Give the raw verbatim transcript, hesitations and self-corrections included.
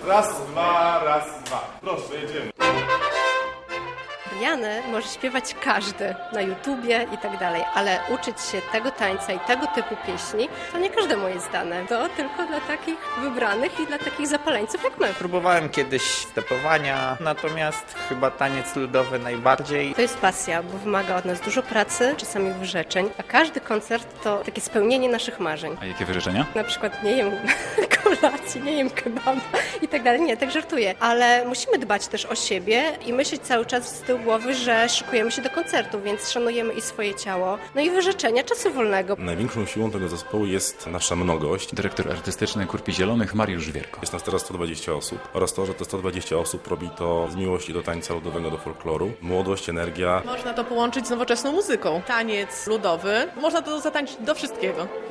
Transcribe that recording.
Raz, dwa, raz, dwa. Proszę, jedziemy. Riany może śpiewać każdy na YouTubie i tak dalej, ale uczyć się tego tańca i tego typu pieśni, to nie każdemu jest dane. To tylko dla takich wybranych i dla takich zapaleńców jak my. Próbowałem kiedyś stepowania, natomiast chyba taniec ludowy najbardziej. To jest pasja, bo wymaga od nas dużo pracy, czasami wyrzeczeń, a każdy koncert to takie spełnienie naszych marzeń. A jakie wyrzeczenia? Na przykład nie jem kolacji, nie jem kebaba i tak dalej. Nie, tak żartuję. Ale musimy dbać też o siebie i myśleć cały czas z tyłu głowy, że szykujemy się do koncertu, więc szanujemy i swoje ciało, no i wyrzeczenia czasu wolnego. Największą siłą tego zespołu jest nasza mnogość. Dyrektor artystyczny Kurpi Zielonych Mariusz Wierko. Jest nas teraz sto dwadzieścia osób oraz to, że te sto dwadzieścia osób robi to z miłości do tańca ludowego, do folkloru. Młodość, energia. Można to połączyć z nowoczesną muzyką. Taniec ludowy, można to zatańczyć do wszystkiego.